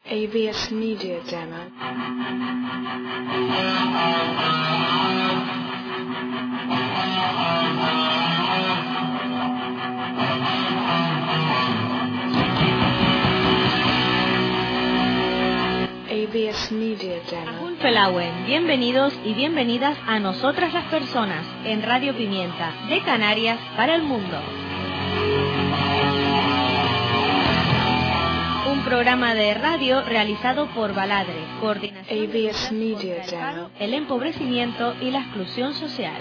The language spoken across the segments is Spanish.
AVS Media Demo. AVS Media Demo. Felauen, bienvenidos y bienvenidas a Nosotras las Personas en Radio Pimienta, de Canarias para el mundo. Un programa de radio realizado por Baladre, Coordinación AVS Media contra Demo. el empobrecimiento y la exclusión social.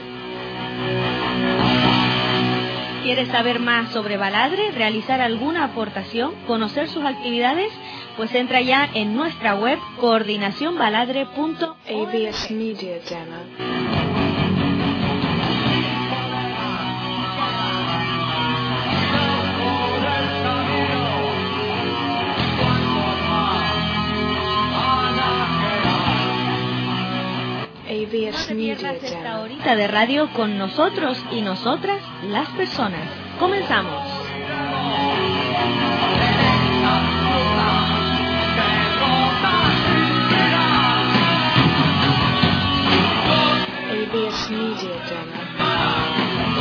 ¿Quieres saber más sobre Baladre, realizar alguna aportación, conocer sus actividades? Pues entra ya en nuestra web coordinacionbaladre.org. AVS Media Demo. AVS No te Media pierdas esta Demo. horita de radio con nosotros y nosotras, las personas. Comenzamos. AVS Media Demo.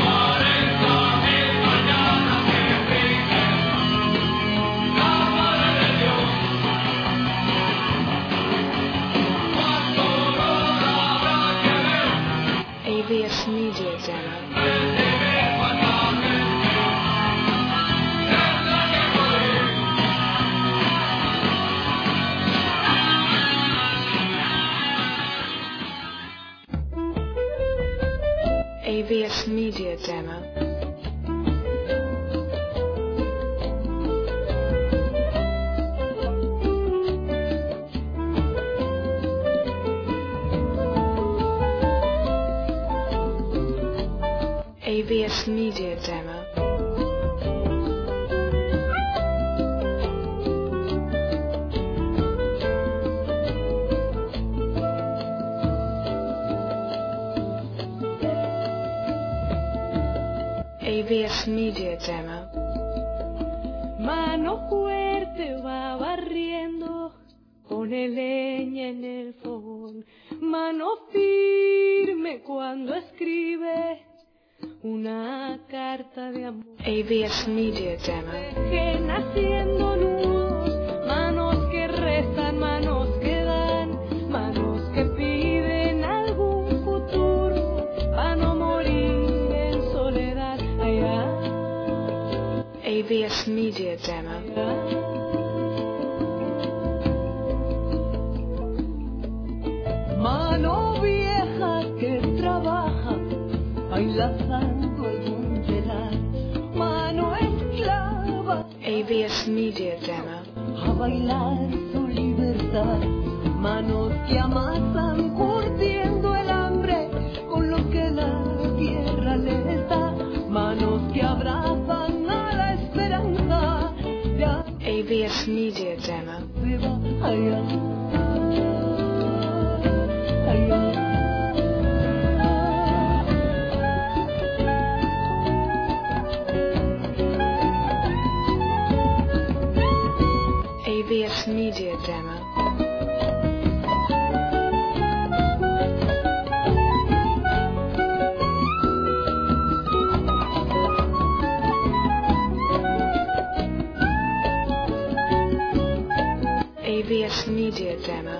AVS Media Demo. AVS Media Demo. AVS Media Demo. AVS Media Demo. Mano fuerte va barriendo, pone leña en el fogón. Mano firme cuando escribe una carta de amor. AVS Media Demo. Dejen haciendo nudos, manos que rezan, manos que dan, manos que piden algún futuro para no morir en soledad. Allá. AVS Media Demo. Mano vieja que trabaja, bailando algún velar. Mano esclava, AVS Media Demo. a bailar su libertad. Manos que amasan, curtiendo el hambre con lo que la tierra les da. Manos que abrazan a la esperanza. Ya AVS Media Demo. se va allá. Allá. AVS Media Demo. AVS Media Demo.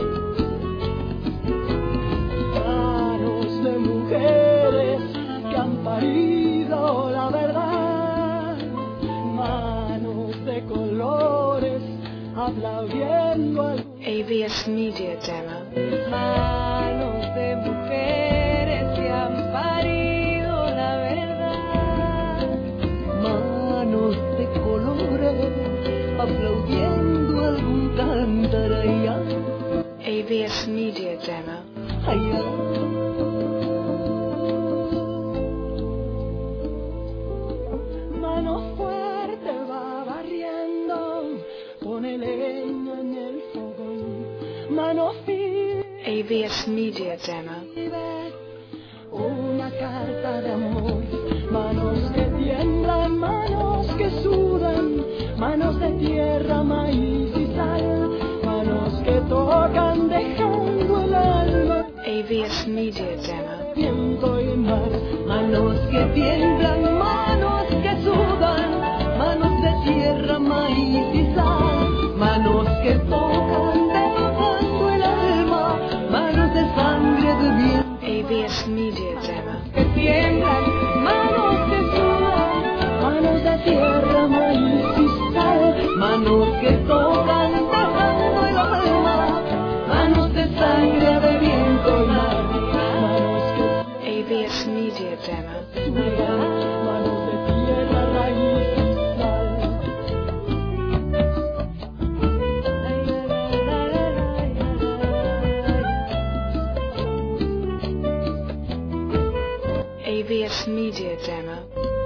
Manos de mujeres que han parido la verdad, manos de colores aplaudiendo al... AVS Media Demo. Manos de mujeres que han parido la verdad, manos de colores aplaudiendo algún cantaraya. AVS Media Demo. Allá. Mano fuerte va barriendo, pone leña en el fogón. Mano firme, AVS Media Demo. una carta de amor. Manos que tiemblan, manos que sudan, manos de tierra, maíz y sal. AVS Media Demo. Viento y mar, manos que tiemblan, manos que sudan, manos de tierra, maíz y sal, manos que tocan dejando el alma, manos de sangre, de viento. AVS Media Demo. Que tiemblan, manos que sudan, manos de tierra, maíz y sal, manos que tocan dejando el alma, manos de sangre, de viento y mar, manos que AVS Media Demo. sudan, manos de tierra, raíz y sal. AVS Media Demo.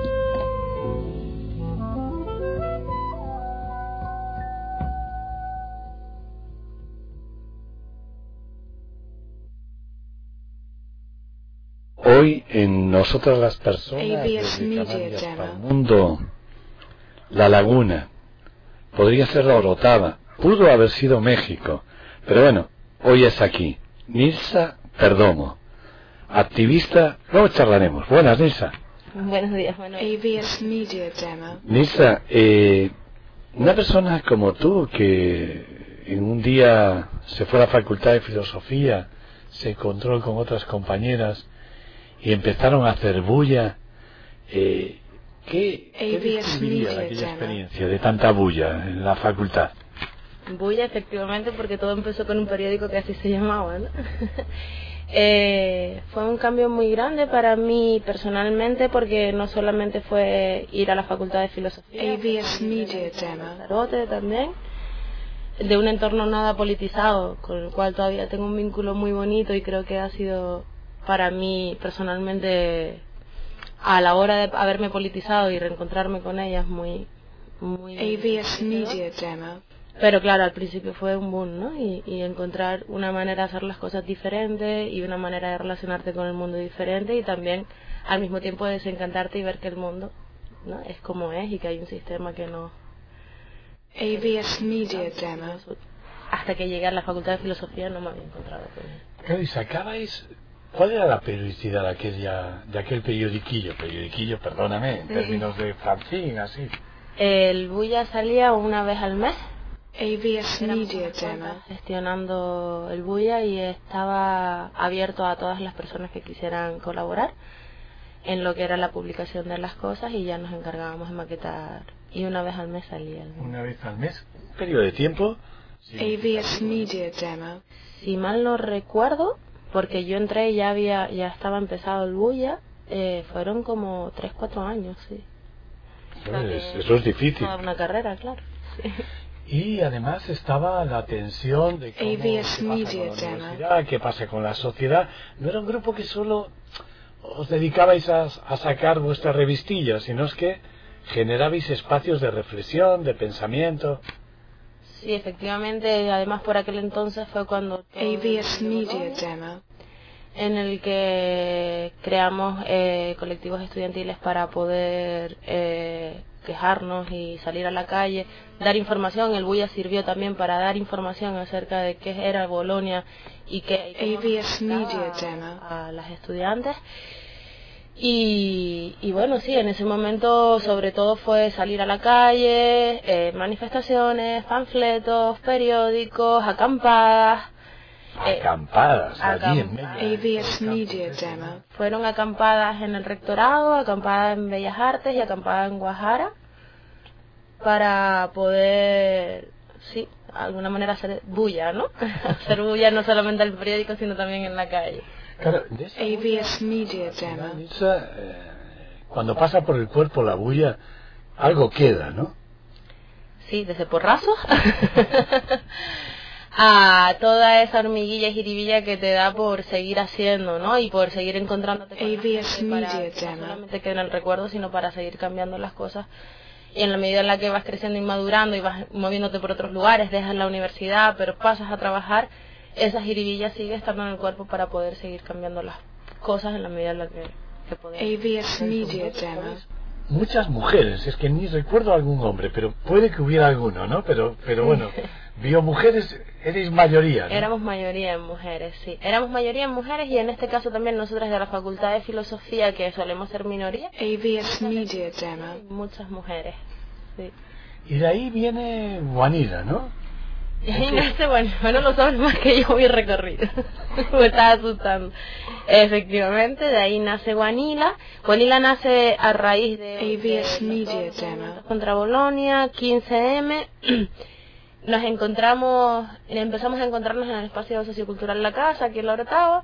Hoy en nosotras las personas AVS desde Media Canarias Demo. para el mundo, la laguna podría ser la Orotava, pudo haber sido México, pero bueno, hoy es aquí. Nilsa Perdomo, activista, luego charlaremos. Buenas, Nilsa. Buenos días, Manuel. AVS Media Demo. Nilsa, una persona como tú que en un día se fue a la Facultad de Filosofía, se encontró con otras compañeras y empezaron a hacer bulla, ¿qué describiría de aquella experiencia de tanta bulla en la facultad? Bulla, efectivamente, porque todo empezó con un periódico que así se llamaba, ¿no? Fue un cambio muy grande para mí personalmente, porque no solamente fue ir a la Facultad de Filosofía, AVS Media Demo. Lanzarote también, de un entorno nada politizado, con el cual todavía tengo un vínculo muy bonito, y creo que ha sido para mí personalmente, a la hora de haberme politizado y reencontrarme con ellas, muy AVS Media Demo. pero claro, al principio fue un boom, ¿no? Y encontrar una manera de hacer las cosas diferente y una manera de relacionarte con el mundo diferente, y también al mismo tiempo desencantarte y ver que el mundo, ¿no?, es como es, y que hay un sistema que no... AVS Media Demo. Hasta que llegué a la Facultad de Filosofía no me había encontrado con él. Claro, y sacabais, ¿cuál era la periodicidad de aquel periodiquillo, perdóname, en términos de fanzine, así? El Bulla salía una vez al mes. AVS Media Éramos Demo. gestionando el Bulla, y estaba abierto a todas las personas que quisieran colaborar en lo que era la publicación de las cosas, y ya nos encargábamos de maquetar, y una vez al mes salía el Bulla. Una vez al mes, un periodo de tiempo. Sí. AVS Media Demo. Si mal no recuerdo, porque yo entré y ya estaba empezado el Bulla, fueron como 3-4 años, sí. Pues, eso es difícil. Toda una carrera, claro. Sí. Y además estaba la tensión de cómo, qué AVS pasa con Media la Demo. universidad, qué pasa con la sociedad. No era un grupo que solo os dedicabais a sacar vuestras revistillas, sino es que generabais espacios de reflexión, de pensamiento. Sí, efectivamente, además por aquel entonces fue cuando... AVS Media Demo. En el que creamos colectivos estudiantiles para poder quejarnos y salir a la calle, dar información. El Bulla sirvió también para dar información acerca de qué era Bolonia y qué AVS Media Demo. a las estudiantes. Y bueno, sí, en ese momento sobre todo fue salir a la calle, manifestaciones, panfletos, periódicos, acampadas. Acampadas, allí en medio. AVS Media Demo. Fueron acampadas en el rectorado, acampadas en Bellas Artes y acampadas en Guajara, para poder, sí, de alguna manera hacer bulla, ¿no? Hacer bulla no solamente al periódico, sino también en la calle. Claro, de esa AVS Media bulla, Demo. Nilsa, cuando pasa por el cuerpo la bulla, algo queda, ¿no? Sí, desde porrazos a toda esa hormiguilla y jiribilla que te da por seguir haciendo, ¿no? Y por seguir encontrándote con la AVS gente, para Media que no Demo. solamente quede en el recuerdo, sino para seguir cambiando las cosas. Y en la medida en la que vas creciendo y madurando y vas moviéndote por otros lugares, dejas la universidad, pero pasas a trabajar, esa jiribilla sigue estando en el cuerpo para poder seguir cambiando las cosas en la medida en la que podemos. AVS Media Demo. Muchas mujeres, es que ni recuerdo algún hombre, pero puede que hubiera alguno, ¿no? Pero bueno, vio mujeres eres mayoría, ¿no? Éramos mayoría en mujeres, sí. Éramos mayoría en mujeres y en este caso también nosotras de la Facultad de Filosofía, que solemos ser minoría, AVS Media Demo. muchas mujeres, sí. Y de ahí viene Juanila, ¿no? Y ahí nace, bueno, no lo sabes más que yo mi recorrido. Me estaba asustando. Efectivamente, de ahí nace Juanila. Juanila nace a raíz de AVS los Media dos Demo. movimientos contra Bolonia, 15M. Nos encontramos, empezamos a encontrarnos en el espacio sociocultural La Casa, aquí en La Orotava,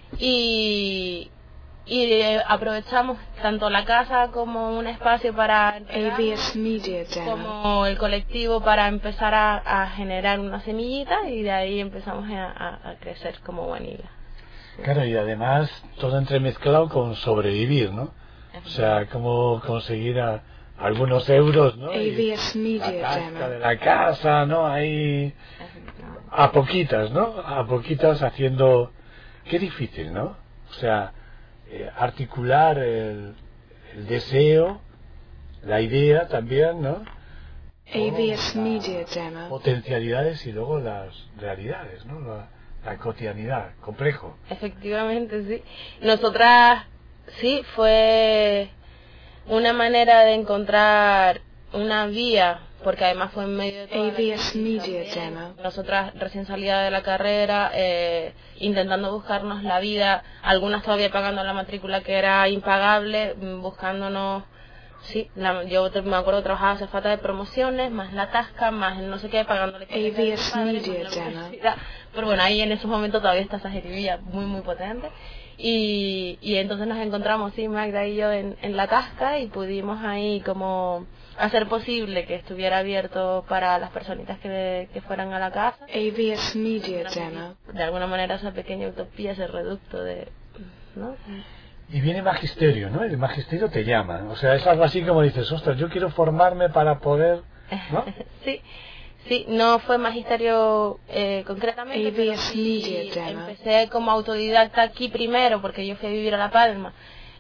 y aprovechamos tanto la casa como un espacio para AVS Media Demo. como el colectivo para empezar a generar una semillita, y de ahí empezamos a crecer como Juanila. Claro, y además todo entremezclado con sobrevivir, ¿no? O sea, cómo conseguir algunos euros, ¿no? Y AVS la Media tasca Demo. de la casa, ¿no? Ahí a poquitas, ¿no? A poquitas haciendo... Qué difícil, ¿no? O sea, articular el deseo, la idea también, ¿no? AVS Media Demo. Potencialidades y luego las realidades, ¿no? La cotidianidad, complejo. Efectivamente, sí. Nosotras, sí, fue una manera de encontrar una vía, porque además fue en medio de toda la AVS crisis Media también. Demo. Nosotras recién salida de la carrera, intentando buscarnos la vida, algunas todavía pagando la matrícula que era impagable, buscándonos, sí, yo me acuerdo que trabajaba azafata de promociones, más la tasca, más el no sé qué, pagándole AVS a Media la Demo. universidad. Pero bueno, ahí en esos momentos todavía está esa jeribilla muy muy potente. Y entonces nos encontramos, sí, Magda y yo en la tasca, y pudimos ahí como hacer posible que estuviera abierto para las personitas que fueran a la casa. AVS Media Demo. De alguna manera esa pequeña utopía, ese reducto de, ¿no? Y viene magisterio, ¿no? El magisterio te llama. O sea, es algo así como dices, ostras, yo quiero formarme para poder, ¿no? Sí, no fue magisterio concretamente, pero AVS sí Media Demo. empecé como autodidacta aquí primero, porque yo fui a vivir a La Palma,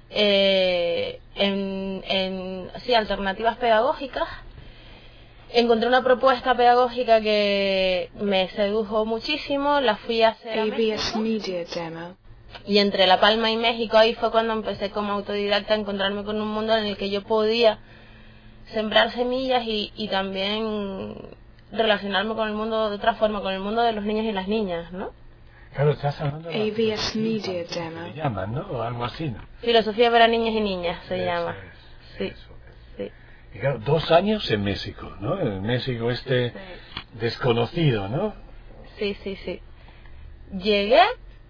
sí, alternativas pedagógicas. Encontré una propuesta pedagógica que me sedujo muchísimo, la fui a hacer a AVS México. Media Demo. Y entre La Palma y México, ahí fue cuando empecé como autodidacta a encontrarme con un mundo en el que yo podía sembrar semillas y también relacionarme con el mundo de otra forma, con el mundo de los niños y las niñas, ¿no? Claro, estás hablando de la AVS Media filosofía, Demo. le llaman, ¿no? O algo así, ¿no? Filosofía para niños y niñas se Eso llama. es, Sí, eso es. sí. Y claro, 2 años en México, ¿no? En México desconocido, ¿no? Sí. Llegué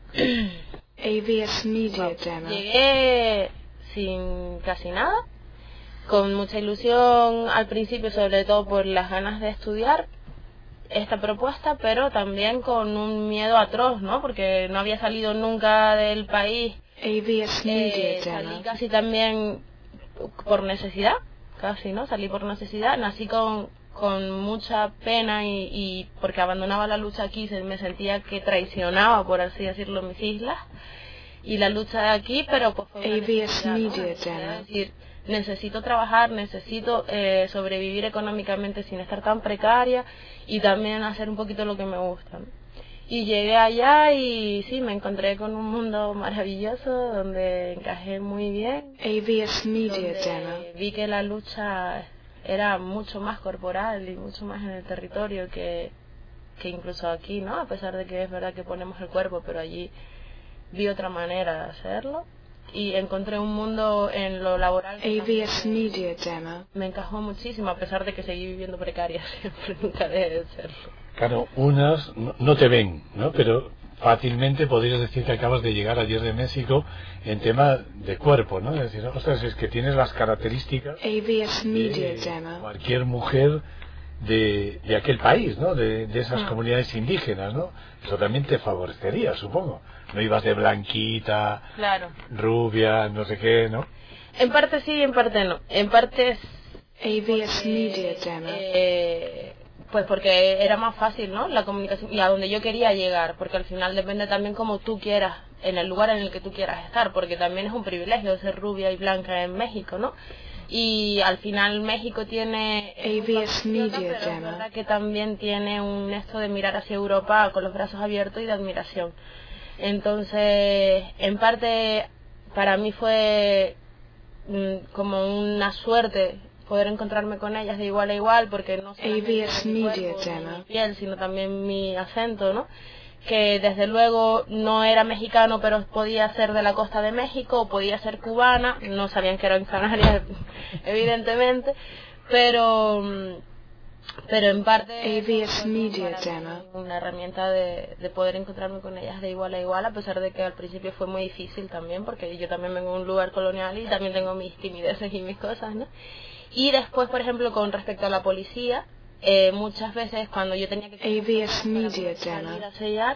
AVS Media Demo. Llegué sin casi nada, con mucha ilusión al principio, sobre todo por las ganas de estudiar esta propuesta, pero también con un miedo atroz, ¿no? Porque no había salido nunca del país. AVS Media Salí Demo. casi también por necesidad, casi, ¿no? Salí por necesidad, nací con mucha pena y porque abandonaba la lucha aquí, me sentía que traicionaba, por así decirlo, mis islas y la lucha de aquí, pero pues fue una AVS necesidad, ¿no? Media Necesidad de Demo. decir, necesito trabajar, necesito sobrevivir económicamente sin estar tan precaria y también hacer un poquito lo que me gusta, ¿no? Y llegué allá y sí, me encontré con un mundo maravilloso donde encajé muy bien, AVS Media Demo. donde vi que la lucha era mucho más corporal y mucho más en el territorio que incluso aquí, ¿no? A pesar de que es verdad que ponemos el cuerpo, pero allí vi otra manera de hacerlo y encontré un mundo en lo laboral que AVS también Media Demo. me encajó muchísimo, a pesar de que seguí viviendo precaria siempre, nunca dejé de serlo. Claro, unas no te ven, ¿no? Pero fácilmente podrías decir que acabas de llegar ayer de México en tema de cuerpo, ¿no? Es decir, ostras, es que tienes las características AVS Media de Demo. cualquier mujer de aquel país, ¿no? De esas Mm. comunidades indígenas, ¿no? Eso también te favorecería, supongo. No ibas de blanquita, Claro. rubia, no sé qué, ¿no? En parte sí y en parte no. En parte AVS Media Demo. pues porque era más fácil, ¿no? La comunicación y a donde yo quería llegar, porque al final depende también como tú quieras, en el lugar en el que tú quieras estar, porque también es un privilegio ser rubia y blanca en México, ¿no? Y al final México tiene AVS Media pero es Demo. verdad que también tiene un esto de mirar hacia Europa con los brazos abiertos y de admiración. Entonces, en parte, para mí fue como una suerte poder encontrarme con ellas de igual a igual, porque no solamente AVS mi Media cuerpo, Demo. mi piel, sino también mi acento, ¿no? Que desde luego no era mexicano, pero podía ser de la costa de México, o podía ser cubana, no sabían que era en Canarias, evidentemente, pero en parte AVS Media para mí Demo. una herramienta de poder encontrarme con ellas de igual a igual, a pesar de que al principio fue muy difícil también, porque yo también vengo de un lugar colonial y también tengo mis timideces y mis cosas, ¿no? Y después, por ejemplo, con respecto a la policía, muchas veces cuando yo tenía que AVS Media salir Demo. a sellar,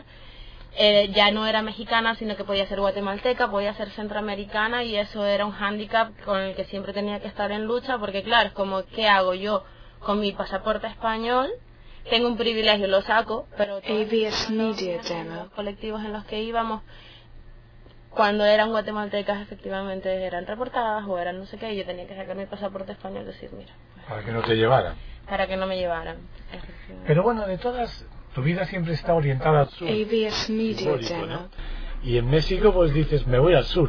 ya no era mexicana, sino que podía ser guatemalteca, podía ser centroamericana, y eso era un hándicap con el que siempre tenía que estar en lucha, porque claro, es como, ¿qué hago yo con mi pasaporte español? Tengo un privilegio, lo saco, pero AVS Media los Demo. colectivos en los que íbamos, cuando eran guatemaltecas, efectivamente eran reportadas o eran no sé qué, y yo tenía que sacar mi pasaporte español y decir, mira, Para que no te llevaran. para que no me llevaran. Pero bueno, de todas, tu vida siempre está orientada al sur. AVS Media Simbólico, Demo. ¿no? Y en México pues dices, me voy al sur.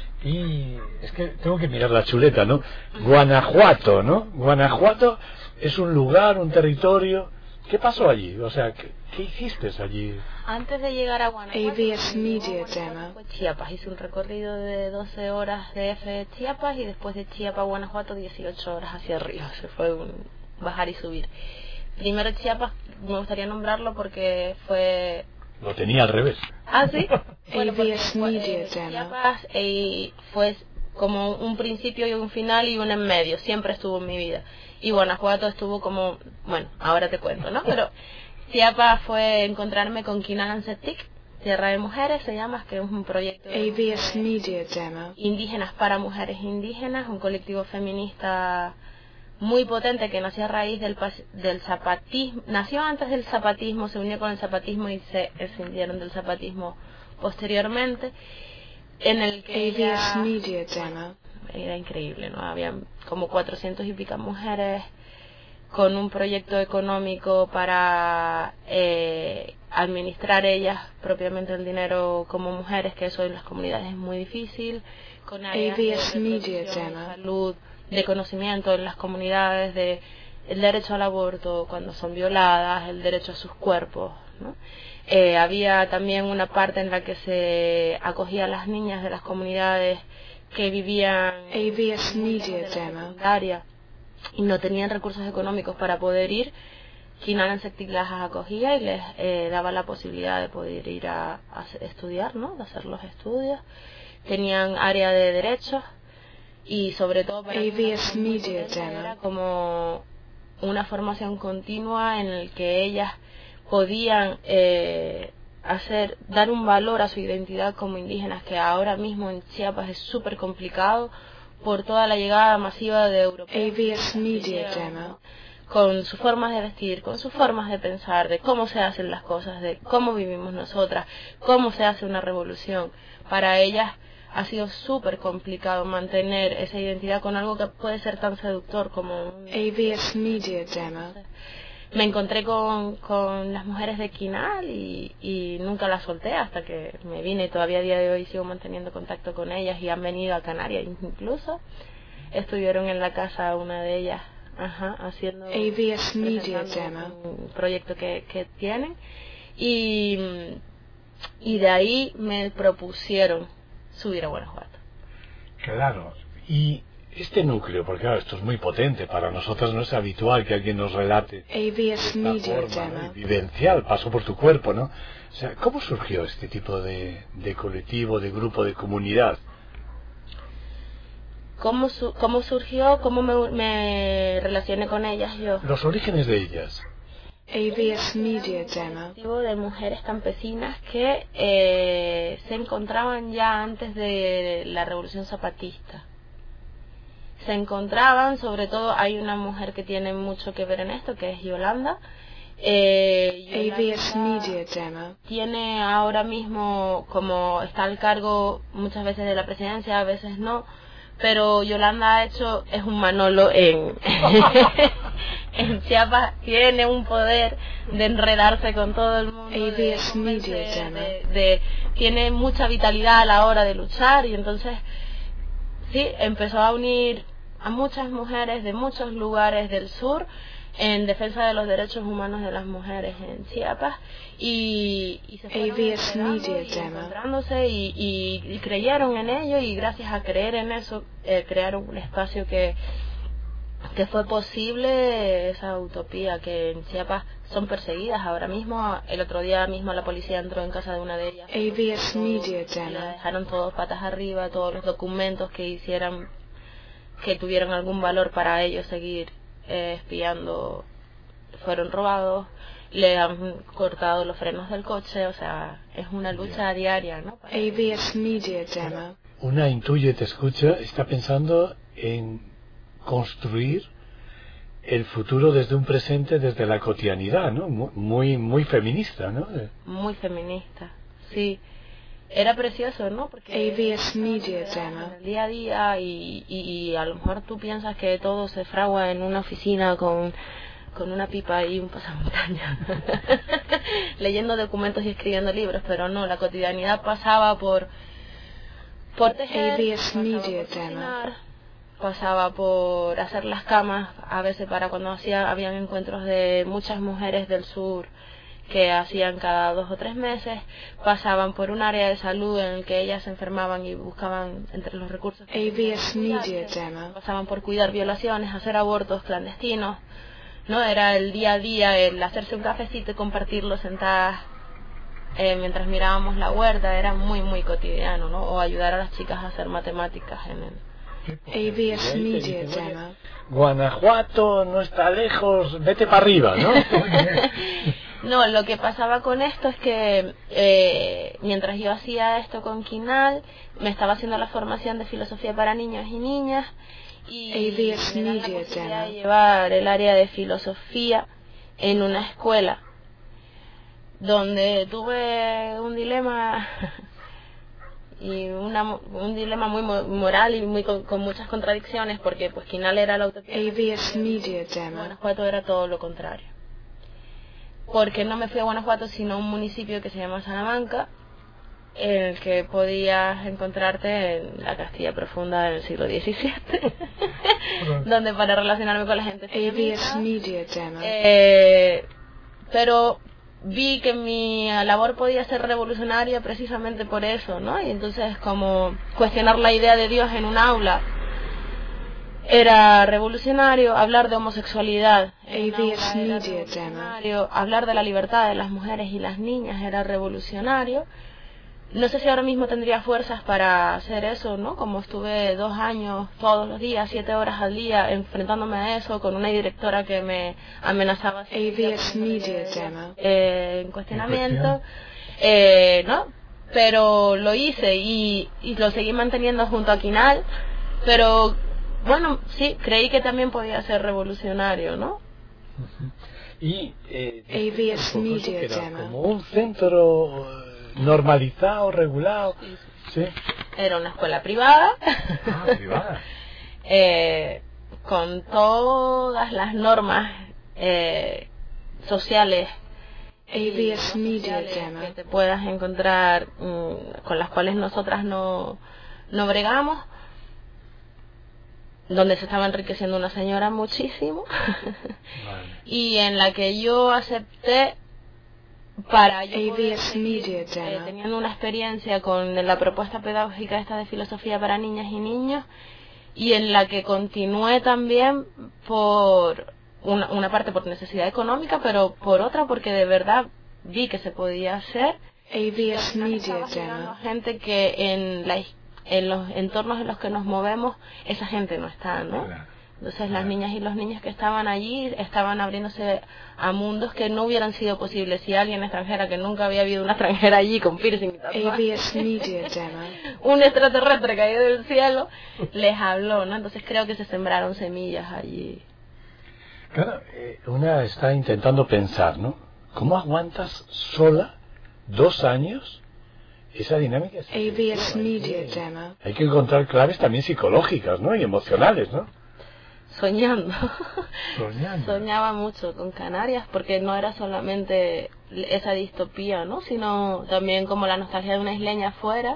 Y es que tengo que mirar la chuleta, ¿no? Guanajuato, ¿no? Guanajuato es un lugar, un territorio. ¿Qué pasó allí? O sea, ¿qué hiciste allí? Antes de llegar a Guanajuato, AVS Media Demo. fue Chiapas. Hice un recorrido de 12 horas de F Chiapas, y después de Chiapas a Guanajuato 18 horas hacia arriba. Se fue un bajar y subir. Primero Chiapas, me gustaría nombrarlo porque fue... Lo tenía al revés. ¿Ah, sí? Bueno, porque AVS fue, Media Demo. Chiapas fue como un principio y un final y un en medio. Siempre estuvo en mi vida. Y Guanajuato estuvo como... Bueno, ahora te cuento, ¿no? Pero Chiapas fue encontrarme con Quinalancetic, Tierra de Mujeres se llama, que es un proyecto de AVS Media Demo. indígenas para mujeres indígenas, un colectivo feminista muy potente que nació a raíz del zapatismo, nació antes del zapatismo, se unió con el zapatismo y se escindieron del zapatismo posteriormente, en el que AVS Media Demo. era increíble, ¿no? Había como 400 y pico mujeres con un proyecto económico para administrar ellas propiamente el dinero como mujeres, que eso en las comunidades es muy difícil, con áreas AVS de Media reproducción, Demo. salud, de conocimiento en las comunidades, de el derecho al aborto cuando son violadas, el derecho a sus cuerpos, ¿no? Había también una parte en la que se acogía a las niñas de las comunidades que vivían AVS Media de la Demo. secundaria y no tenían recursos económicos para poder ir. Quinalancetic las acogía y les daba la posibilidad de poder ir a estudiar, ¿no? De hacer los estudios. Tenían área de derechos y sobre todo para AVS Media era Demo. como una formación continua en el que ellas podían dar un valor a su identidad como indígenas, que ahora mismo en Chiapas es súper complicado por toda la llegada masiva de europeos AVS Media Demo. con sus formas de vestir, con sus formas de pensar, de cómo se hacen las cosas, de cómo vivimos nosotras, cómo se hace una revolución. Para ellas ha sido súper complicado mantener esa identidad con algo que puede ser tan seductor como un... AVS Media Demo. Me encontré con las mujeres de Quinal y nunca las solté hasta que me vine, y todavía a día de hoy sigo manteniendo contacto con ellas y han venido a Canarias incluso. Estuvieron en la casa una de ellas, haciendo AVS Media presentando Demo. un proyecto que tienen, y de ahí me propusieron subir a Guanajuato. Claro. Y este núcleo, porque claro, esto es muy potente, para nosotros no es habitual que alguien nos relate AVS de Media esta forma, ¿no? Demo. Y vivencial, pasó por tu cuerpo, ¿no? O sea, ¿cómo surgió este tipo de colectivo, de grupo, de comunidad? ¿Cómo surgió? ¿Cómo me relacioné con ellas yo? Los orígenes de ellas. AVS Media Demo. Colectivo de mujeres campesinas que se encontraban ya antes de la Revolución Zapatista. Se encontraban, sobre todo hay una mujer que tiene mucho que ver en esto, que es Yolanda. AVS Media Demo. Tiene ahora mismo, como está al cargo muchas veces de la presidencia, a veces no, pero Yolanda es un Manolo en en Chiapas, tiene un poder de enredarse con todo el mundo, ABS Media Demo. Tiene mucha vitalidad a la hora de luchar, y entonces sí, empezó a unir a muchas mujeres de muchos lugares del sur en defensa de los derechos humanos de las mujeres en Chiapas, y se fueron ABS Media y Demo. encontrándose y creyeron en ello, y gracias a creer en eso crearon un espacio que fue posible esa utopía, que en Chiapas son perseguidas ahora mismo. El otro día mismo la policía entró en casa de una de ellas, ABS Media y la Demo. dejaron todos patas arriba, todos los documentos que hicieran que tuvieran algún valor para ellos seguir espiando fueron robados, le han cortado los frenos del coche, o sea, es una lucha diaria, ¿no? ABS Media Demo. Una intuye, te escucha, está pensando en construir el futuro desde un presente, desde la cotidianidad, ¿no? Muy feminista, ¿no? Muy feminista, sí. Era precioso, ¿no? Porque ABS Media en Demo. el día a día, y a lo mejor tú piensas que todo se fragua en una oficina con una pipa y un pasamontañas leyendo documentos y escribiendo libros, pero no, la cotidianidad pasaba por tejer, ABS pasaba Media por Demo. cocinar, pasaba por hacer las camas, a veces para cuando habían encuentros de muchas mujeres del sur que hacían cada 2 o 3 meses, pasaban por un área de salud en el que ellas se enfermaban y buscaban entre los recursos ABS Media Demo. pasaban por cuidar violaciones, hacer abortos clandestinos, ¿no? Era el día a día, el hacerse un cafecito y compartirlo sentadas mientras mirábamos la huerta, era muy cotidiano, ¿no? O ayudar a las chicas a hacer matemáticas en el... ABS Media Demo. Guanajuato no está lejos, vete para arriba, ¿no? No, lo que pasaba con esto es que mientras yo hacía esto con Quinal, me estaba haciendo la formación de filosofía para niños y niñas, y ABS me dan la Media posibilidad de Demo. llevar el área de filosofía en una escuela donde tuve un dilema y un dilema muy moral y muy con muchas contradicciones, porque pues Quinal era la utopía, ABS Media Demo. Guanajuato era todo lo contrario, porque no me fui a Guanajuato sino a un municipio que se llama Salamanca, en el que podías encontrarte en la Castilla profunda del siglo XVII donde para relacionarme con la gente ABS Media Demo. pero vi que mi labor podía ser revolucionaria precisamente por eso, ¿no? Y entonces, como cuestionar la idea de Dios en un aula era revolucionario, hablar de homosexualidad en un ABS aula era Media revolucionario, hablar de la libertad de las mujeres y las niñas era revolucionario. No sé si ahora mismo tendría fuerzas para hacer eso, ¿no? Como estuve 2 años, todos los días, 7 horas al día, enfrentándome a eso, con una directora que me amenazaba ABS Media Demo. en cuestionamiento, ¿no? Pero lo hice y lo seguí manteniendo junto a Quinal, pero bueno, sí, creí que también podía ser revolucionario, ¿no? Y ABS un poco eso, Media que era Demo. como un centro normalizado, regulado, ¿sí? Era una escuela privada, Privada. con todas las normas sociales ABS Media que Demo. te puedas encontrar, con las cuales nosotras no bregamos, donde se estaba enriqueciendo una señora muchísimo Vale. y en la que yo acepté para yo poder ABS seguir, Media Demo. teniendo una experiencia con la propuesta pedagógica esta de filosofía para niñas y niños, y en la que continué también por una parte por necesidad económica, pero por otra porque de verdad vi que se podía hacer. ABS Media Estaba llegando Demo. a gente que en los entornos en los que nos movemos, esa gente no está, ¿no? Claro. Entonces las niñas y los niños que estaban allí estaban abriéndose a mundos que no hubieran sido posibles si alguien extranjera, que nunca había habido una extranjera allí con piercing y tatuaje, ABS Media Demo. un extraterrestre caído del cielo, les habló, ¿no? Entonces creo que se sembraron semillas allí. Claro, una está intentando pensar, ¿no? ¿Cómo aguantas sola 2 años Esa dinámica es AVS Media Demo. Hay que encontrar claves también psicológicas, ¿no? Y emocionales, ¿no? Soñando. Soñando. Soñaba mucho con Canarias porque no era solamente esa distopía, ¿no? Sino también como la nostalgia de una isleña afuera.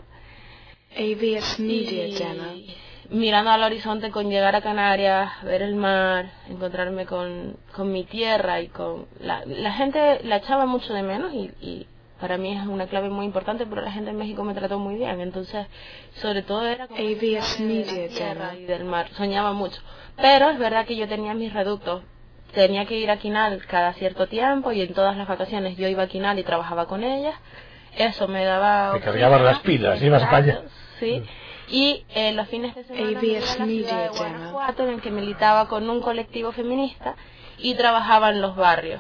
AVS Media Y Demo. mirando al horizonte con llegar a Canarias, ver el mar, encontrarme con mi tierra y con... La gente la echaba mucho de menos y para mí es una clave muy importante, pero la gente en México me trató muy bien. Entonces, sobre todo era como AVS de Media la tierra Demo. y del mar. Soñaba mucho. Pero es verdad que yo tenía mis reductos. Tenía que ir a Quinal cada cierto tiempo y en todas las vacaciones yo iba a Quinal y trabajaba con ellas. Eso me daba... Te cargaban las pilas, ibas para allá. Sí. Y los fines de semana me iba a la AVS ciudad Media de Demo. Guanajuato, en el que militaba con un colectivo feminista y trabajaba en los barrios.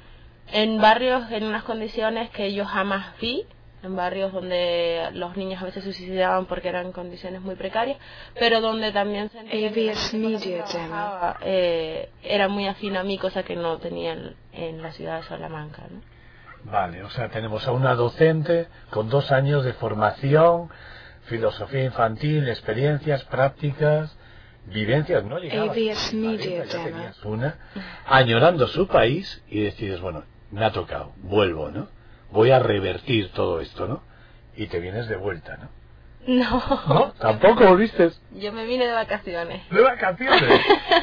En barrios en unas condiciones que yo jamás vi, en barrios donde los niños a veces se suicidaban porque eran condiciones muy precarias, pero donde también sentía que la AVS gente con la que Media trabajaba, era muy afín a mí, cosa que no tenían en la ciudad de Salamanca, ¿no? Vale, o sea, tenemos a una docente con 2 años de formación, filosofía infantil, experiencias, prácticas, vivencias, ¿no? Llegabas AVS a Media Valencia, ya Demo. tenías una, añorando su país y decides, bueno, me ha tocado, vuelvo, ¿no? Voy a revertir todo esto, ¿no? Y te vienes de vuelta, ¿no? No, ¿No? ¿Tampoco volviste? yo me vine de vacaciones. De vacaciones.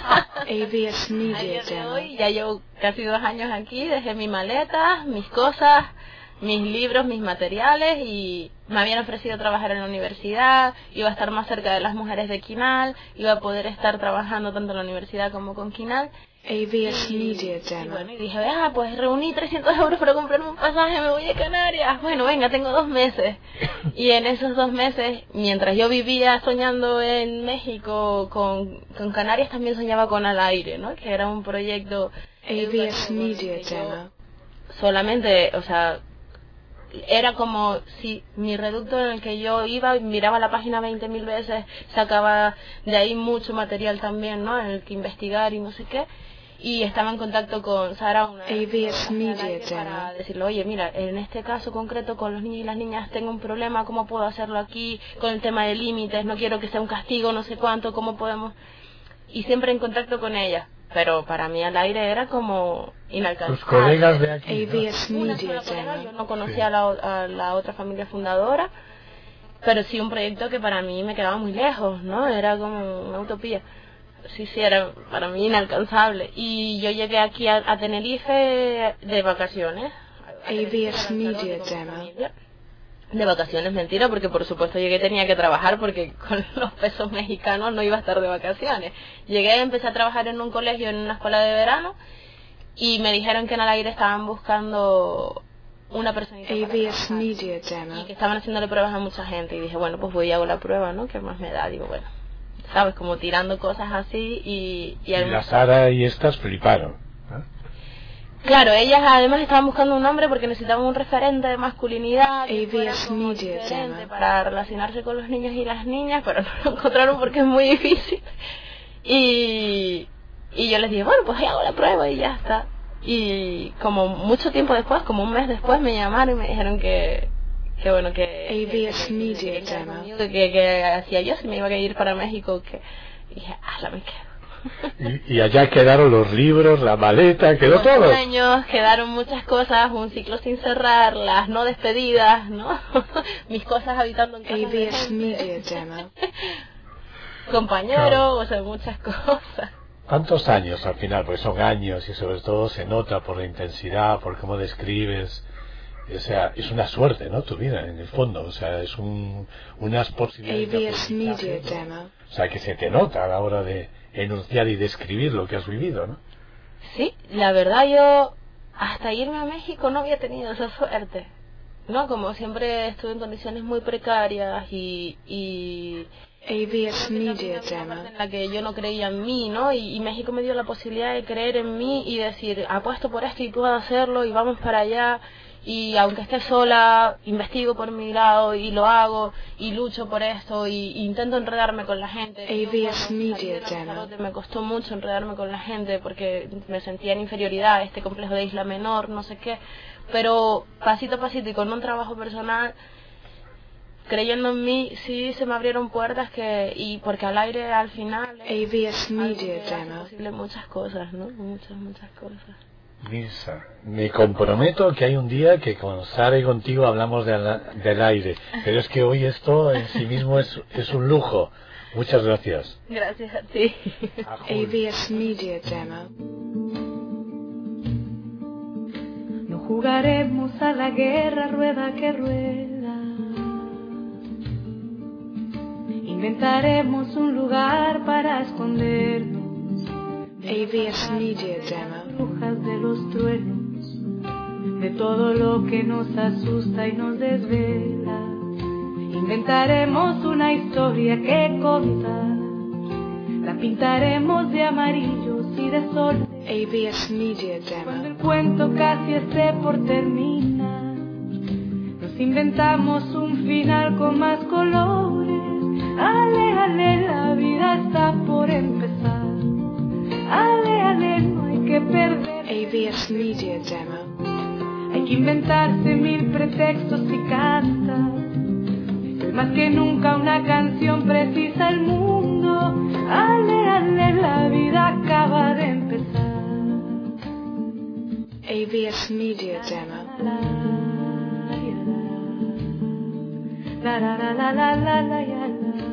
AVS A Media día de Demo. hoy ya llevo casi 2 años aquí, dejé mi maleta, mis cosas, mis libros, mis materiales y me habían ofrecido trabajar en la universidad, iba a estar más cerca de las mujeres de Quinal, iba a poder estar trabajando tanto en la universidad como con Quinal. AVS Media Y Demo. bueno, y dije, pues reuní 300 euros para comprarme un pasaje, me voy a Canarias. Bueno, venga, tengo 2 meses. Y en esos 2 meses, mientras yo vivía soñando en México con Canarias, también soñaba con Al Aire, ¿no? Que era un proyecto AVS educativo Media que yo Demo. solamente, o sea, era como si mi reducto en el que yo iba, miraba la página 20.000 veces, sacaba de ahí mucho material también, ¿no? En el que investigar y no sé qué. Y estaba en contacto con Sara, una AVS Media para Demo. decirle, oye, mira, en este caso concreto con los niños y las niñas tengo un problema, ¿cómo puedo hacerlo aquí? Con el tema de límites, no quiero que sea un castigo, no sé cuánto, ¿cómo podemos? Y siempre en contacto con ella. Pero para mí Al Aire era como inalcanzable. Tus colegas de aquí, ¿no? AVS Una Media sola colega, yo Demo. no conocía a la otra familia fundadora, pero sí un proyecto que para mí me quedaba muy lejos, ¿no? Era como una utopía. Sí, era para mí inalcanzable. Y yo llegué aquí a Tenerife de vacaciones. AVS Media Demo. De vacaciones, mentira, porque por supuesto llegué, tenía que trabajar porque con los pesos mexicanos no iba a estar de vacaciones. Llegué, empecé a trabajar en un colegio, en una escuela de verano, y me dijeron que en Al Aire estaban buscando una personita para AVS trabajar, Media y Demo. que estaban haciéndole pruebas a mucha gente. Y dije, bueno, pues voy y hago la prueba, ¿no? ¿Qué más me da? Digo, bueno, sabes, como tirando cosas así y Y la Sara y estas fliparon, ¿no? Claro, ellas además estaban buscando un hombre porque necesitaban un referente de masculinidad que fuera AVS como Media diferente Demo. para relacionarse con los niños y las niñas, pero no lo encontraron porque es muy difícil. Y yo les dije, bueno, pues hago la prueba y ya está. Y como mucho tiempo después, como un mes después, me llamaron y me dijeron que bueno, que AVS Media querían Demo. conmigo, que hacía yo si me iba a ir para México, y dije, me quedo. Y allá quedaron los libros, la maleta, quedó Los todo. sueños, quedaron muchas cosas, un ciclo sin cerrar, las no despedidas, ¿no? Mis cosas habitando en casa de AVS Media gente. Demo. Compañero, Claro. o sea, muchas cosas. ¿Cuántos años al final? Pues son años y sobre todo se nota por la intensidad, por cómo describes. O sea, es una suerte, ¿no? Tu vida, en el fondo. O sea, es unas posibilidades de AVS Media aprendizaje, ¿no? Demo. O sea, que se te nota a la hora de enunciar y describir lo que has vivido, ¿no? Sí, la verdad yo hasta irme a México no había tenido esa suerte. No, como siempre estuve en condiciones muy precarias y AVS Media una Demo. parte en la que yo no creía en mí, ¿no? Y México me dio la posibilidad de creer en mí y decir, apuesto por esto y puedo hacerlo y vamos para allá. Y aunque esté sola, investigo por mi lado y lo hago y lucho por esto y intento enredarme con la gente. AVS Yo, Media cuando salí de Demo. Lanzarote, me costó mucho enredarme con la gente porque me sentía en inferioridad, este complejo de isla menor, no sé qué. Pero pasito a pasito y con un trabajo personal creyendo en mí, sí se me abrieron puertas y porque al aire al final AVS Media hace Demo. posible muchas cosas, ¿no? Muchas cosas. Mirza, me comprometo que hay un día que con Sara y contigo hablamos del aire, pero es que hoy esto en sí mismo es un lujo. Muchas gracias. Gracias a ti. AVS Media Demo. No jugaremos a la guerra rueda que rueda. Inventaremos un lugar para escondernos. AVS Media Demo. Brujas de los truenos, de todo lo que nos asusta y nos desvela. Inventaremos una historia que contar, la pintaremos de amarillos y de sol. AVS Media Cuando el Demo. cuento casi esté por terminar, nos inventamos un final con más colores. Ale, ale, la vida está por empezar. Ale, ale, no hay que perder. AVS Media Demo. Hay que inventarse 1000 pretextos y cantar. Hoy más que nunca una canción precisa el mundo. Ale, ale, la vida acaba de empezar. AVS Media Demo. La la la la la la la la.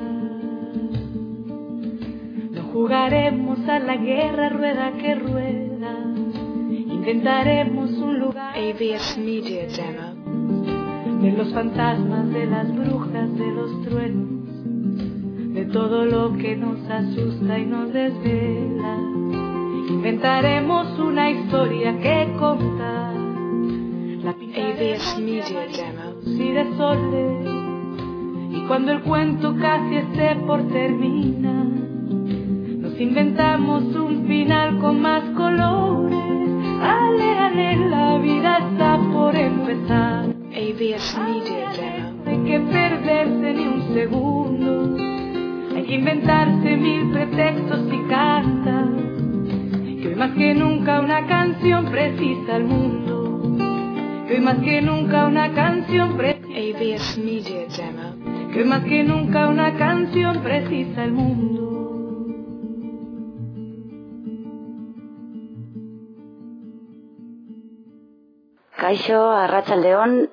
No jugaremos a la guerra rueda que rueda. Inventaremos un lugar AVS Media Demo. de los fantasmas, de las brujas, de los truenos, de todo lo que nos asusta y nos desvela. Inventaremos una historia que contar, la pintaremos AVS Media Demo. y de soles. Y cuando el cuento casi esté por terminar, nos inventamos un final con más colores. Ale, ale, la vida está por empezar. AVS Media Demo. No hay que perderse ni un segundo. Hay que inventarse 1000 pretextos y cantar. Que hoy más que nunca una canción precisa al mundo. Que hoy más que nunca una canción precisa. AVS Media Demo. Que hoy más que nunca una canción precisa al mundo. Kaixo, Arratsaldeon,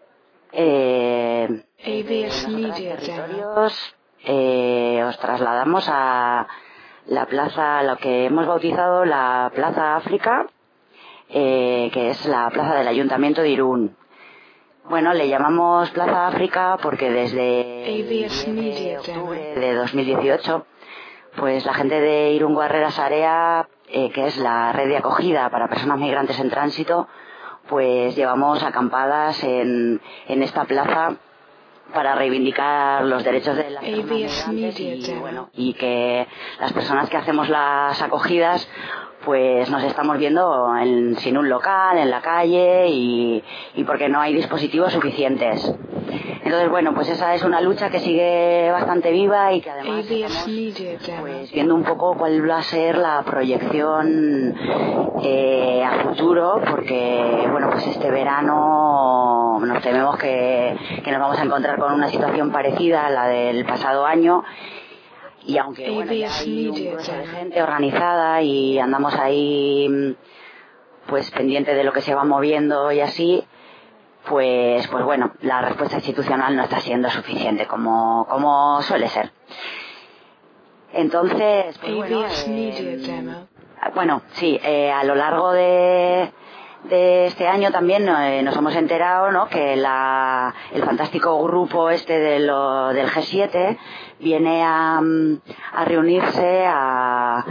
AVS Media Demo. territorios, os trasladamos a la plaza, lo que hemos bautizado la Plaza África, que es la plaza del Ayuntamiento de Irún. Bueno, le llamamos Plaza África porque desde el 10 de octubre de 2018, pues la gente de Irún Guarrera Sarea, que es la red de acogida para personas migrantes en tránsito, pues llevamos acampadas en esta plaza para reivindicar los derechos de las personas migrantes y que las personas que hacemos las acogidas pues nos estamos viendo sin un local, en la calle y porque no hay dispositivos suficientes. Entonces, bueno, pues esa es una lucha que sigue bastante viva y que además estamos pues viendo un poco cuál va a ser la proyección a futuro, porque, bueno, pues este verano nos tememos que nos vamos a encontrar con una situación parecida a la del pasado año. Y aunque bueno, ya hay un grupo de gente organizada y andamos ahí pues pendiente de lo que se va moviendo y así, pues bueno, la respuesta institucional no está siendo suficiente como suele ser. Entonces, pues bueno, sí, a lo largo de este año también nos hemos enterado, ¿no?, que el fantástico grupo este del G7 viene a reunirse a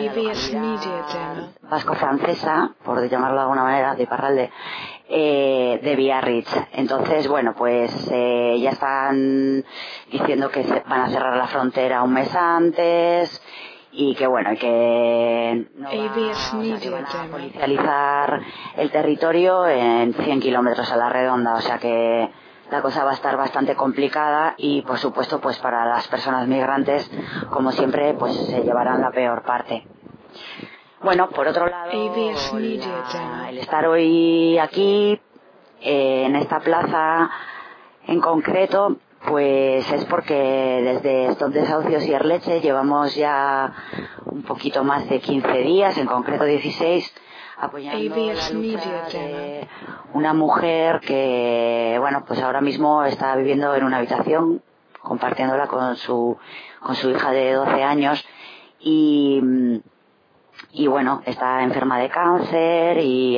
la vasco-francesa, por llamarlo de alguna manera, de Iparralde, de Biarritz. Entonces, bueno, pues ya están diciendo que van a cerrar la frontera un mes antes y que bueno, que no se van a policializar el territorio en 100 kilómetros a la redonda, o sea que la cosa va a estar bastante complicada y por supuesto pues para las personas migrantes, como siempre, pues se llevarán la peor parte. Bueno, por otro lado, el estar hoy aquí en esta plaza en concreto, Pues es porque desde Stop Desahucios y Erleche llevamos ya un poquito más de 15 días, en concreto 16, apoyando la lucha de una mujer que, bueno, pues ahora mismo está viviendo en una habitación, compartiéndola con su hija de 12 años y bueno, está enferma de cáncer y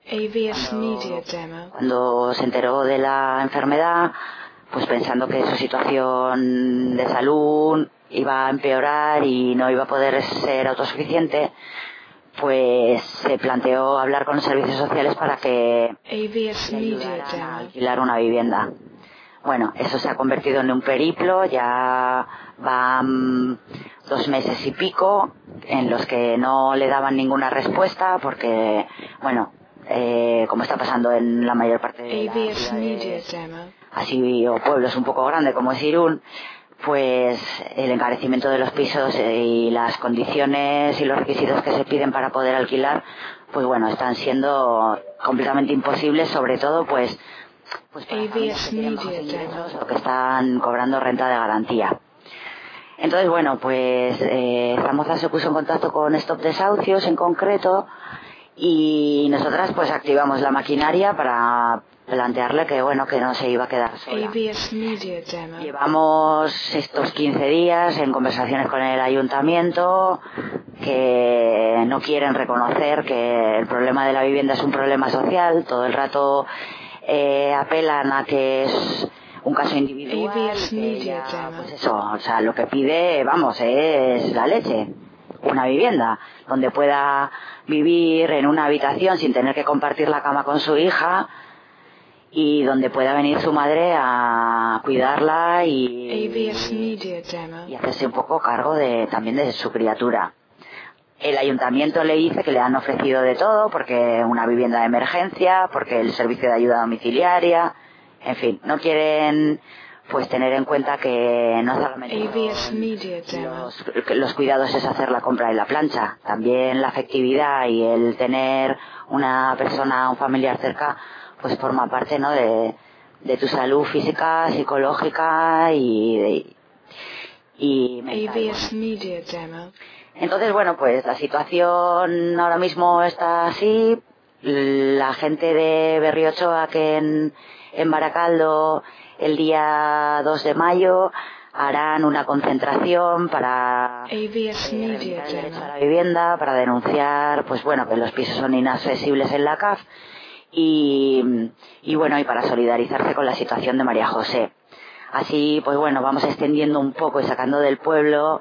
cuando se enteró de la enfermedad, pues pensando que su situación de salud iba a empeorar y no iba a poder ser autosuficiente, pues se planteó hablar con los servicios sociales para que le ayudaran a alquilar una vivienda. Bueno, eso se ha convertido en un periplo, ya van 2 meses y pico en los que no le daban ninguna respuesta porque, bueno, como está pasando en la mayor parte de las ciudades así o pueblos un poco grandes como es Irún, pues el encarecimiento de los pisos y las condiciones y los requisitos que se piden para poder alquilar, pues bueno, están siendo completamente imposibles, sobre todo pues para familias que tienen bajos ingresos o que están cobrando renta de garantía. Entonces, bueno, pues Zamoza se puso en contacto con Stop Desahucios en concreto y nosotras pues activamos la maquinaria para plantearle que, bueno, que no se iba a quedar sola. Llevamos estos 15 días en conversaciones con el ayuntamiento que no quieren reconocer que el problema de la vivienda es un problema social, todo el rato apelan a que es un caso individual, que ella, pues eso, o sea, lo que pide, vamos, es la leche, una vivienda donde pueda vivir en una habitación sin tener que compartir la cama con su hija y donde pueda venir su madre a cuidarla y hacerse un poco cargo también de su criatura. El ayuntamiento le dice que le han ofrecido de todo, porque una vivienda de emergencia, porque el servicio de ayuda domiciliaria, en fin, no quieren pues tener en cuenta que no solamente los cuidados es hacer la compra y la plancha, también la afectividad y el tener una persona, un familiar cerca, pues forma parte, ¿no?, de tu salud física, psicológica y mental. Entonces, bueno, pues la situación ahora mismo está así. La gente de Berriochoa, que en Baracaldo el día 2 de mayo harán una concentración para reivindicar el derecho a la vivienda, para denunciar, pues bueno, que los pisos son inaccesibles en la CAF y bueno, y para solidarizarse con la situación de María José. Así, pues bueno, vamos extendiendo un poco y sacando del pueblo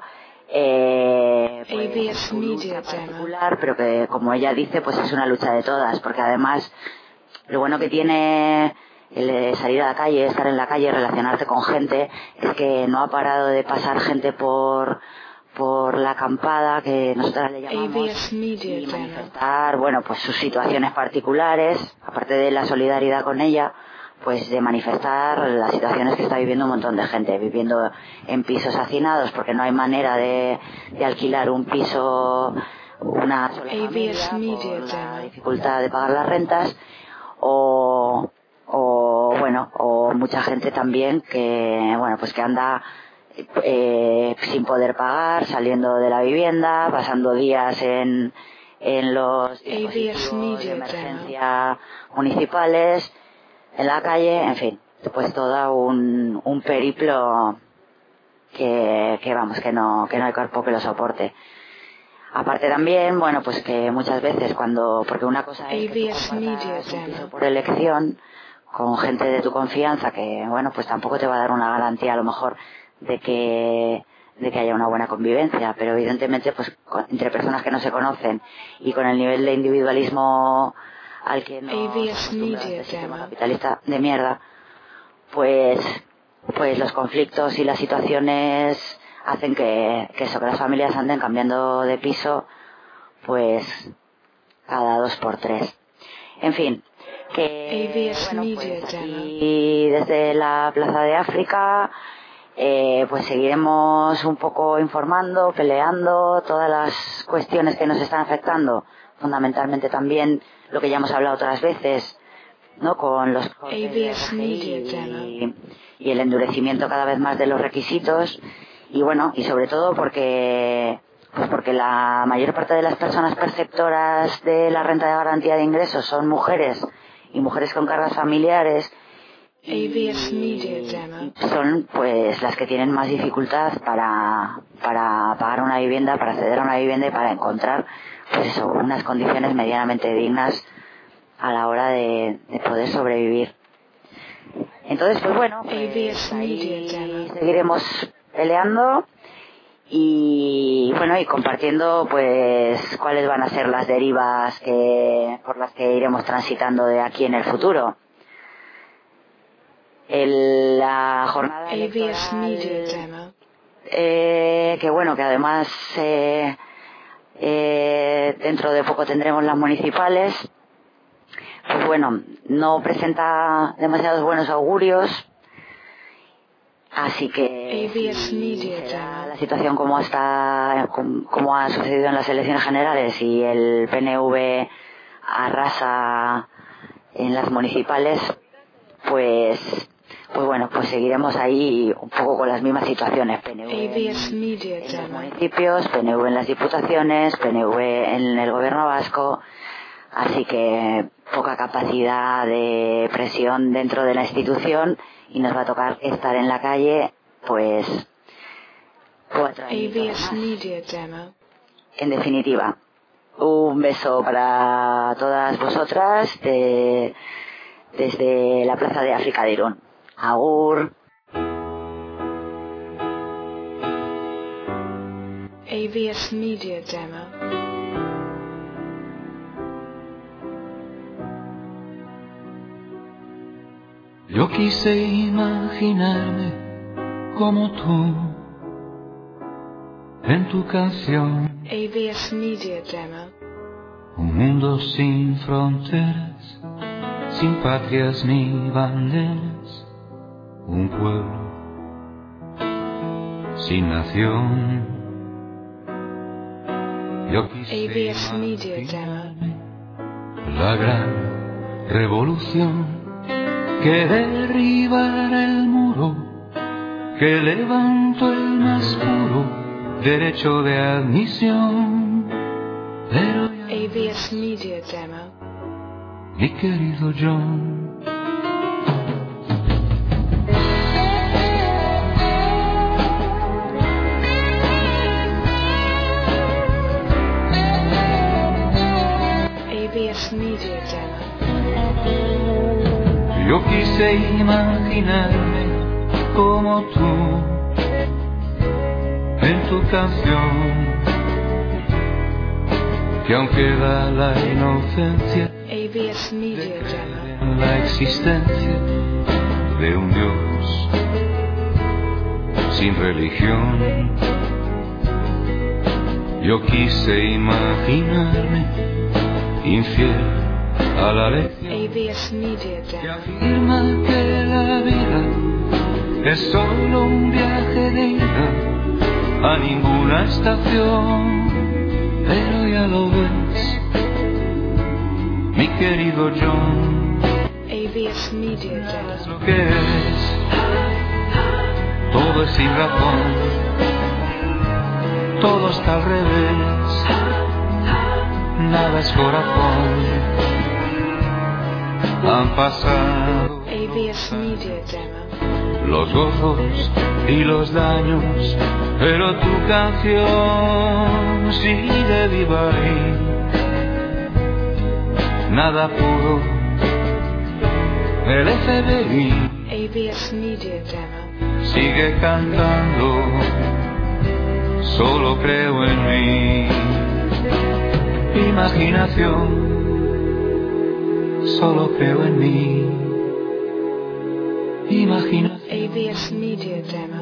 pues, su lucha particular, pero que, como ella dice, pues es una lucha de todas, porque además lo bueno que tiene el salir a la calle, estar en la calle, relacionarse con gente, es que no ha parado de pasar gente por la acampada, que nosotras le llamamos, y manifestar, bueno, pues sus situaciones particulares, aparte de la solidaridad con ella, pues de manifestar las situaciones que está viviendo un montón de gente, viviendo en pisos hacinados porque no hay manera de alquilar un piso una sola familia por la dificultad de pagar las rentas, o mucha gente también que, bueno, pues que anda sin poder pagar, saliendo de la vivienda, pasando días en los dispositivos de emergencia municipales, en la calle, en fin, pues todo un periplo que vamos, que no hay cuerpo que lo soporte. Aparte también, bueno, pues que muchas veces porque una cosa es que tú compartas un piso por elección con gente de tu confianza que, bueno, pues tampoco te va a dar una garantía a lo mejor de que haya una buena convivencia, pero evidentemente pues entre personas que no se conocen y con el nivel de individualismo al que nos acostumbra este sistema capitalista de mierda, pues los conflictos y las situaciones hacen que las familias anden cambiando de piso pues cada 2 por 3. En fin, que bueno, pues aquí desde la Plaza de África pues seguiremos un poco informando, peleando todas las cuestiones que nos están afectando, fundamentalmente también lo que ya hemos hablado otras veces, ¿no? Con los ABS Media Demo. y el endurecimiento cada vez más de los requisitos, y bueno, y sobre todo porque la mayor parte de las personas perceptoras de la renta de garantía de ingresos son mujeres, y mujeres con cargas familiares, ABS Media Demo. son pues las que tienen más dificultad para pagar una vivienda, para acceder a una vivienda y para encontrar pues eso, unas condiciones medianamente dignas a la hora de poder sobrevivir. Entonces pues bueno, pues, ahí seguiremos peleando y bueno, y compartiendo pues cuáles van a ser las derivas por las que iremos transitando de aquí en el futuro. La jornada ABS Media electoral, Demo. que bueno, que además dentro de poco tendremos las municipales, pues bueno, no presenta demasiados buenos augurios, así que ABS Media será Demo. la situación como ha sucedido en las elecciones generales y el PNV arrasa en las municipales, pues bueno, pues seguiremos ahí un poco con las mismas situaciones. PNV ABS Media en los Demo. municipios, PNV en las diputaciones, PNV en el gobierno vasco, así que poca capacidad de presión dentro de la institución y nos va a tocar estar en la calle pues 4 años ABS más. Media Demo. En definitiva, un beso para todas vosotras desde la Plaza de África de Irún. Agur. ABS Media Demo. Yo quise imaginarme como tú en tu canción, ABS Media Demo. un mundo sin fronteras, sin patrias ni banderas, un pueblo sin nación. Yo quise ABS Media imaginarme la gran revolución que derribara el muro, que levantó el más puro derecho de admisión. Pero ya ABS Media Demo. mi querido John, ABS Media Demo. yo quise imaginarme como tú en tu canción, que aunque da la inocencia ABS Media Demo. en la existencia de un Dios sin religión, yo quise imaginarme infiel a la lección ABS Media que Demo. afirma que la vida es solo un viaje de ida a ninguna estación. Pero ya lo ves, mi querido John, ABS Media es Demo. lo que es, todo es sin razón, todo está al revés, nada es corazón. Han pasado ABS Media Demo. los gozos y los daños, pero tu canción sigue viva ahí. Nada pudo el FBI, ABS Media Demo. sigue cantando, solo creo en mí. Imaginación, solo creo en mí. Imaginación. ABS Media Demo.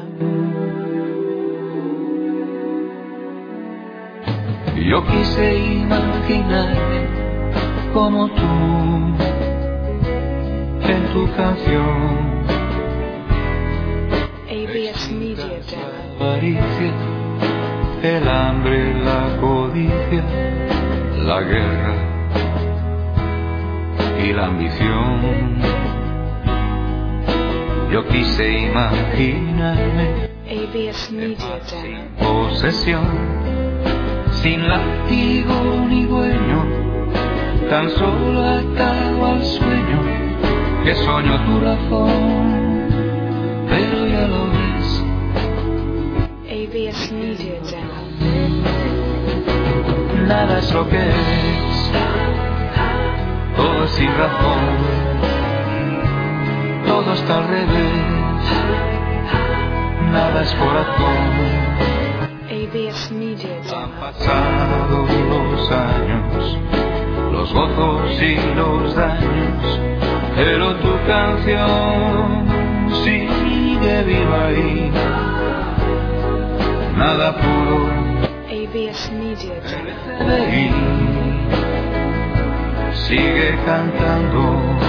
Yo quise imaginarme como tú en tu canción, ABS Media Demo. la avaricia, el hambre, la codicia, la guerra y la ambición. Yo quise imaginarme ABS Media Demo. posesión, sin látigo ni dueño, tan solo atado al sueño, que soñó tu razón, pero ya lo ves. ABS Media Demo. Nada es lo que es, todo es sin razón, todo está al revés, nada es corazón. ABS Media Han Demo. pasado los años, los gozos y los daños, pero tu canción sigue viva ahí. Nada pudo ABS Media Demo. reír, sigue cantando,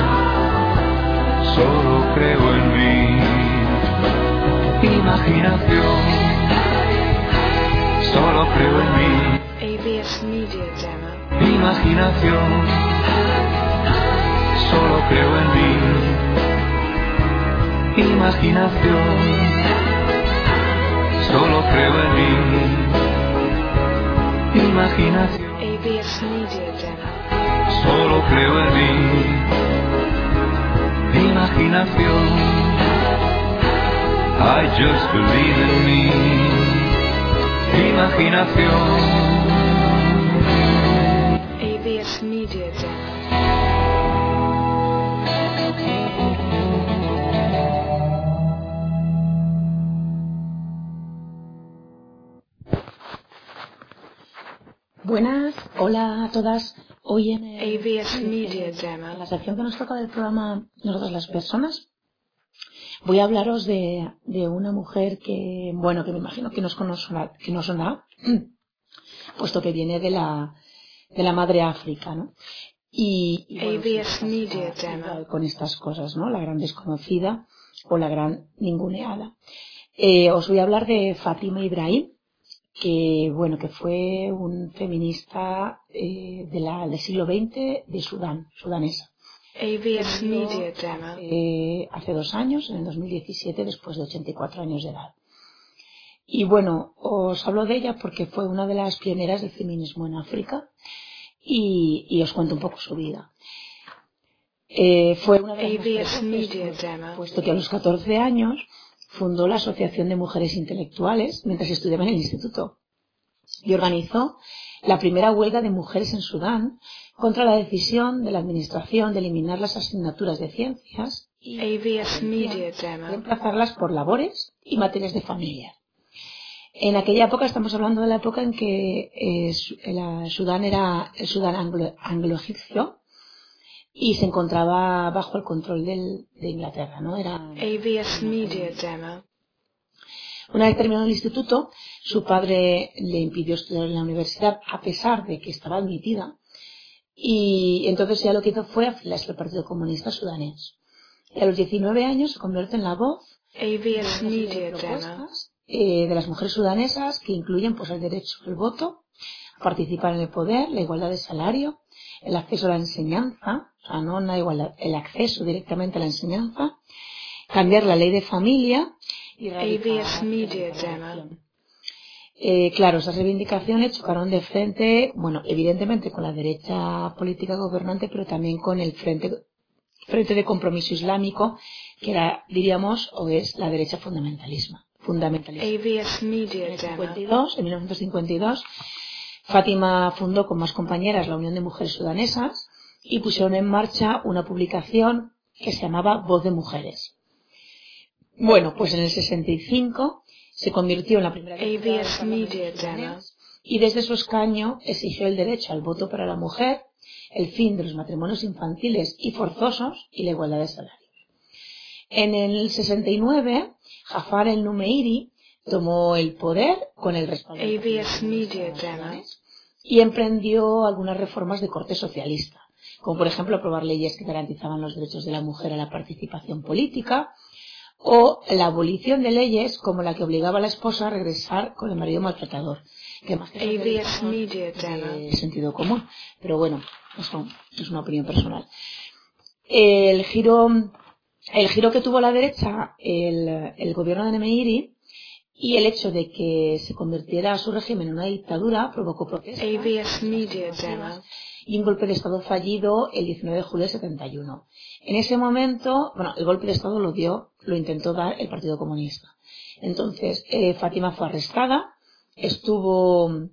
solo creo en mí. Imaginación, solo creo en mí. ABS Media Demo. Imaginación, solo creo en mí. Imaginación, solo creo en mí. Imaginación, ABS Media Demo. solo creo en mí. Imaginación, I just believe in me. Imaginación. ABS Media Demo. Buenas, hola a todas. Hoy en ABS Media en Demo. la sección que nos toca del programa Nosotras las Personas, voy a hablaros de una mujer que, bueno, que me imagino que no sonará, puesto que viene de la madre África, ¿no? Y bueno, ABS sí, Media pasa Demo. igual con estas cosas, ¿no? La gran desconocida o la gran ninguneada. Os voy a hablar de Fátima Ibrahim, que bueno, que fue un feminista del siglo XX de sudanesa. ABS Media Demo. Hace 2 años, en el 2017, después de 84 años de edad. Y bueno, os hablo de ella porque fue una de las pioneras del feminismo en África y os cuento un poco su vida. Fue una de las más ABS Media precoces, Demo. puesto que a los 14 años fundó la Asociación de Mujeres Intelectuales mientras estudiaba en el instituto y organizó la primera huelga de mujeres en Sudán contra la decisión de la administración de eliminar las asignaturas de ciencias y ABS Media Demo. reemplazarlas por labores y materias de familia. En aquella época, estamos hablando de la época en que Sudán era el Sudán anglo-egipcio y se encontraba bajo el control de Inglaterra, ¿no? ABS Media Demo. Una vez terminó el instituto, su padre le impidió estudiar en la universidad a pesar de que estaba admitida, y entonces ya lo que hizo fue afiliarse al Partido Comunista Sudanés. Y a los 19 años se convierte en la voz ABS de Media Demo. propuestas de las mujeres sudanesas, que incluyen pues el derecho al voto, a participar en el poder, la igualdad de salario, el acceso a la enseñanza, o sea, no la igualdad, el acceso directamente a la enseñanza, cambiar la ley de familia y ABS Media Demo. Claro, esas reivindicaciones chocaron de frente, bueno, evidentemente con la derecha política gobernante, pero también con el frente de compromiso islámico, que era, diríamos, o es la derecha fundamentalista. ABS Media Demo. En 1952, Fátima fundó con más compañeras la Unión de Mujeres Sudanesas y pusieron en marcha una publicación que se llamaba Voz de Mujeres. Bueno, pues en el 65 se convirtió en la primera ABS Media Demo. y desde su escaño exigió el derecho al voto para la mujer, el fin de los matrimonios infantiles y forzosos y la igualdad de salarios. En el 69, Jafar el-Numeiri tomó el poder con el respaldo de ABS Media Demo. y emprendió algunas reformas de corte socialista, como por ejemplo aprobar leyes que garantizaban los derechos de la mujer a la participación política, o la abolición de leyes como la que obligaba a la esposa a regresar con el marido maltratador, que más que ABS Media de Demo. sentido común, pero bueno, eso es una opinión personal. el giro que tuvo la derecha, el gobierno de Nemeiri, y el hecho de que se convirtiera su régimen en una dictadura provocó protestas ABS Media Demo. y un golpe de Estado fallido el 19 de julio del 71. En ese momento, el golpe de Estado lo intentó dar el Partido Comunista. Entonces, Fátima fue arrestada, estuvo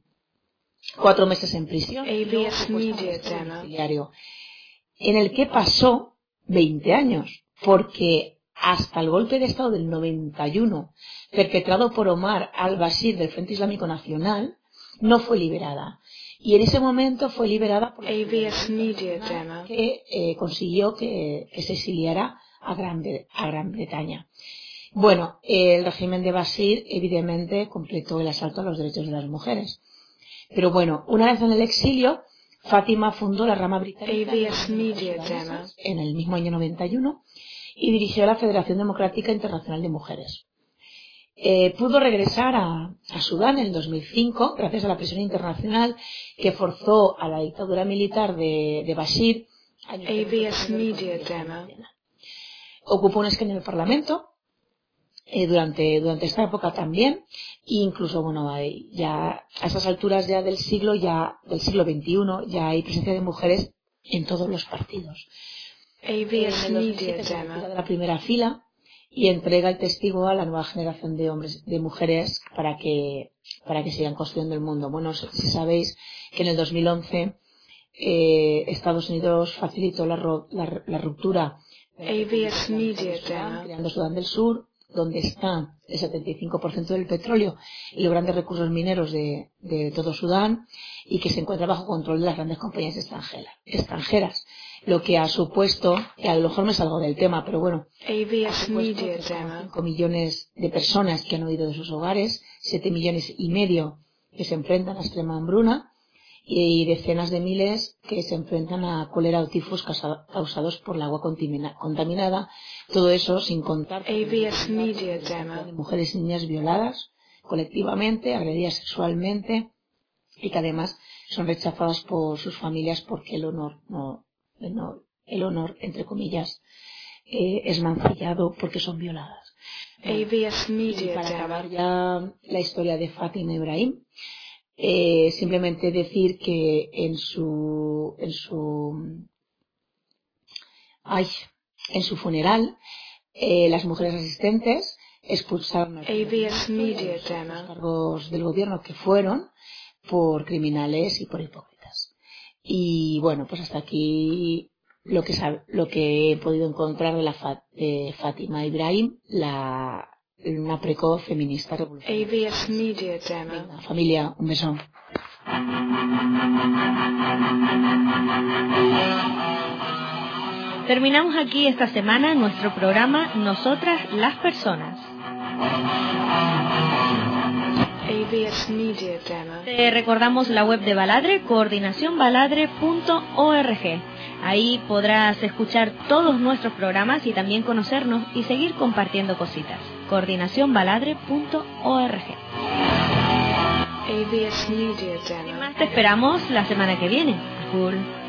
4 meses en prisión, ABS Media Demo. en el que pasó 20 años, porque hasta el golpe de Estado del 91, perpetrado por Omar al-Bashir del Frente Islámico Nacional, no fue liberada. Y en ese momento fue liberada por ABS Media Demo. que consiguió que se exiliara a Gran Bretaña. Bueno, el régimen de Bashir evidentemente completó el asalto a los derechos de las mujeres. Pero bueno, una vez en el exilio, Fátima fundó la rama británica ABS Media Demo. en el mismo año 91 y dirigió la Federación Democrática Internacional de Mujeres. Pudo regresar a Sudán en el 2005 gracias a la presión internacional que forzó a la dictadura militar de Bashir a ABS Media Demo. Ocupó un escaño en el Parlamento durante esta época también, e incluso ya a estas alturas ya del siglo XXI ya hay presencia de mujeres en todos los partidos. ABS En el Media 2007 se Demo. retira de la primera fila y entrega el testigo a la nueva generación de mujeres para que sigan construyendo el mundo. Bueno, si sabéis que en el 2011 Estados Unidos facilitó la ruptura ABS Media Demo. creando Sudán del Sur, donde está el 75% del petróleo y los grandes recursos mineros de todo Sudán, y que se encuentra bajo control de las grandes compañías extranjeras. Lo que ha supuesto, que a lo mejor me salgo del tema, pero bueno, ABS Media que son Demo. 5 millones de personas que han huido de sus hogares, 7,5 millones que se enfrentan a extrema hambruna y decenas de miles que se enfrentan a cólera o tifus causados por el agua contaminada. Todo eso sin contar ABS Media de Demo. mujeres y niñas violadas colectivamente, agredidas sexualmente y que además son rechazadas por sus familias porque el honor entre comillas es mancillado porque son violadas. ABS Y Media para acabar Demo. ya la historia de Fátima Ibrahim, simplemente decir que en su funeral las mujeres asistentes expulsaron a los ABS Media Demo. cargos del gobierno que fueron por criminales y por hipócritas. Y bueno, pues hasta aquí lo que he podido encontrar de Fátima Ibrahim, una precoz feminista revolucionaria. ABS Media Demo. Venga, familia, un beso. Terminamos aquí esta semana nuestro programa Nosotras las Personas. ABS Media Demo. Te recordamos la web de Baladre, coordinacionbaladre.org. Ahí podrás escuchar todos nuestros programas y también conocernos y seguir compartiendo cositas. coordinacionbaladre.org. ABS Media Demo. Te esperamos la semana que viene. Cool.